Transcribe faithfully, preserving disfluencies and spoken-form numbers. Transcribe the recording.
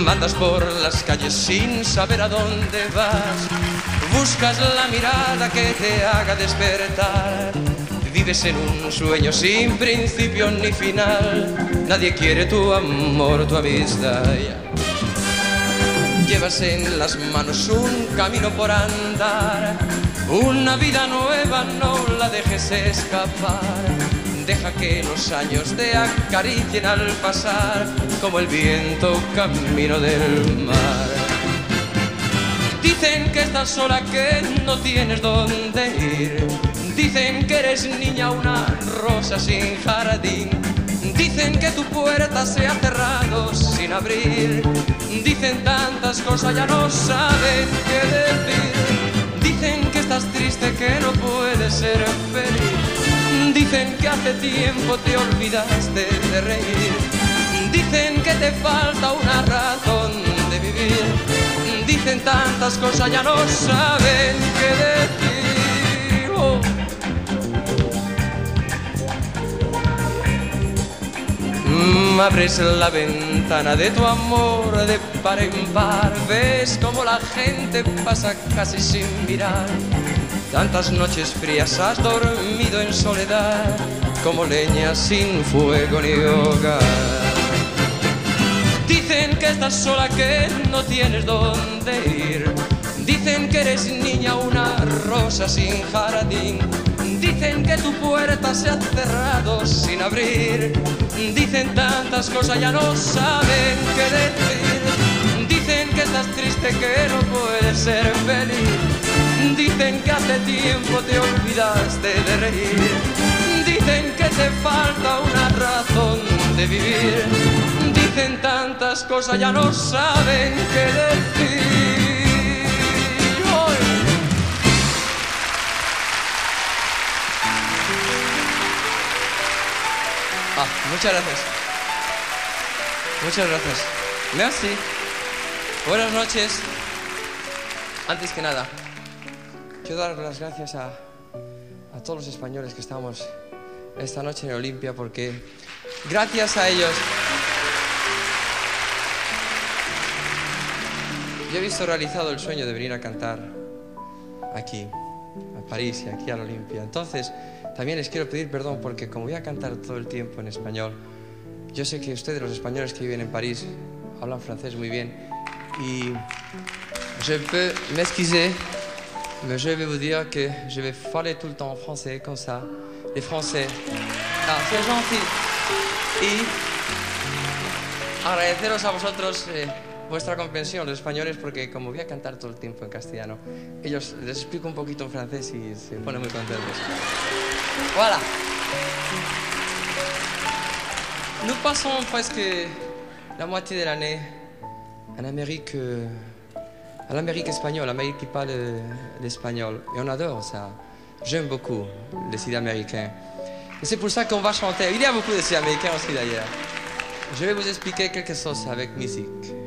Andas por las calles sin saber a dónde vas. Buscas la mirada que te haga despertar. Vives en un sueño sin principio ni final. Nadie quiere tu amor, tu amistad. Llevas en las manos un camino por andar. Una vida nueva, no la dejes escapar. Deja que los años te acaricien al pasar, como el viento camino del mar. Dicen que estás sola, que no tienes dónde ir. Dicen que eres niña, una rosa sin jardín. Dicen que tu puerta se ha cerrado sin abrir. Dicen tantas cosas, ya no saben qué decir. Dicen que estás triste, que no puedes ser feliz. Dicen que hace tiempo te olvidaste de reír. Dicen que te falta una razón de vivir. Dicen tantas cosas, ya no saben qué decir. Oh. Mm, abres la ventana de tu amor de par en par. Ves como la gente pasa casi sin mirar. Tantas noches frías has dormido en soledad, como leña sin fuego ni hogar. Dicen que estás sola, que no tienes dónde ir. Dicen que eres niña, una rosa sin jardín. Dicen que tu puerta se ha cerrado sin abrir. Dicen tantas cosas, ya no saben qué decir. Dicen que estás triste, que no puedes ser feliz. Dicen que hace tiempo te olvidaste de reír. Dicen que te falta una razón de vivir. Dicen tantas cosas, ya no saben qué decir. ¡Oy! Ah, muchas gracias. Muchas gracias. Merci. Buenas noches. Antes que nada, quiero dar las gracias a, a todos los españoles que estamos esta noche en Olimpia, porque gracias a ellos yo he visto realizado el sueño de venir a cantar aquí, a París y aquí a la Olimpia. Entonces, también les quiero pedir perdón porque como voy a cantar todo el tiempo en español, yo sé que ustedes, los españoles que viven en París, hablan francés muy bien y je peux m'excuser. Mais je vais vous dire que je vais parler tout le temps en français, comme ça. Les Français. Ah, c'est gentil. Y agradeceros a vosotros eh, vuestra comprensión, los españoles, porque como voy a cantar todo el tiempo en castellano, ellos les explico un poquito en francés y se ponen muy contentos. Voilà. Nous passons presque la moitié de l'année en Amérique. Euh, à l'Amérique espagnole, l'Amérique qui parle l'espagnol. Et on adore ça. J'aime beaucoup les Sud-Américains. Et c'est pour ça qu'on va chanter. Il y a beaucoup de Sud-Américains aussi d'ailleurs. Je vais vous expliquer quelque chose avec musique.